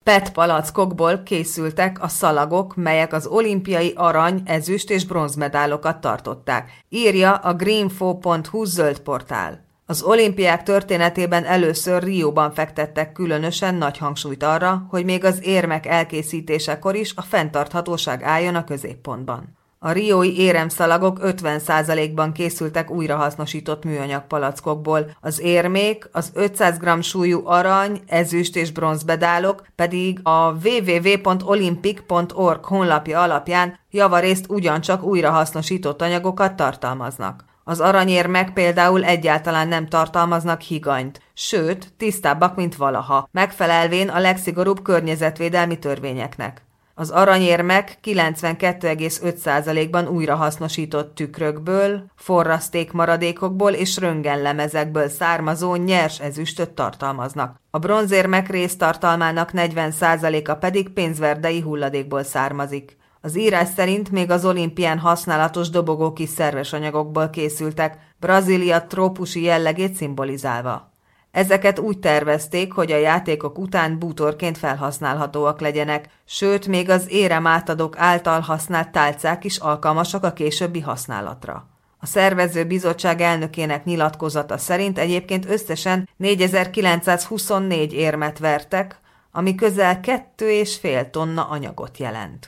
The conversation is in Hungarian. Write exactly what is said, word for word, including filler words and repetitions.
pé é té palackokból készültek a szalagok, melyek az olimpiai arany, ezüst és bronzmedálokat tartották, írja a greenfo pont hu zöld portál. Az olimpiák történetében először Rióban fektettek különösen nagy hangsúlyt arra, hogy még az érmek elkészítésekor is a fenntarthatóság álljon a középpontban. A riói éremszalagok ötven százalékban készültek újrahasznosított műanyag palackokból, az érmék, az ötszáz gramm súlyú arany, ezüst és bronzmedálok pedig a double-u double-u double-u pont olympic pont org honlapja alapján javarészt ugyancsak újrahasznosított anyagokat tartalmaznak. Az aranyérmek például egyáltalán nem tartalmaznak higanyt, sőt, tisztábbak, mint valaha, megfelelvén a legszigorúbb környezetvédelmi törvényeknek. Az aranyérmek kilencvenkettő egész öt százalékban újrahasznosított tükrökből, forraszték maradékokból és röntgenlemezekből származó nyers ezüstöt tartalmaznak. A bronzérmek résztartalmának negyven százaléka pedig pénzverdei hulladékból származik. Az írás szerint még az olimpián használatos dobogók is szerves anyagokból készültek, Brazília trópusi jellegét szimbolizálva. Ezeket úgy tervezték, hogy a játékok után bútorként felhasználhatóak legyenek, sőt, még az érem átadók által használt tálcák is alkalmasak a későbbi használatra. A szervező bizottság elnökének nyilatkozata szerint egyébként összesen négyezer-kilencszázhuszonnégy érmet vertek, ami közel kettő és fél tonna anyagot jelent.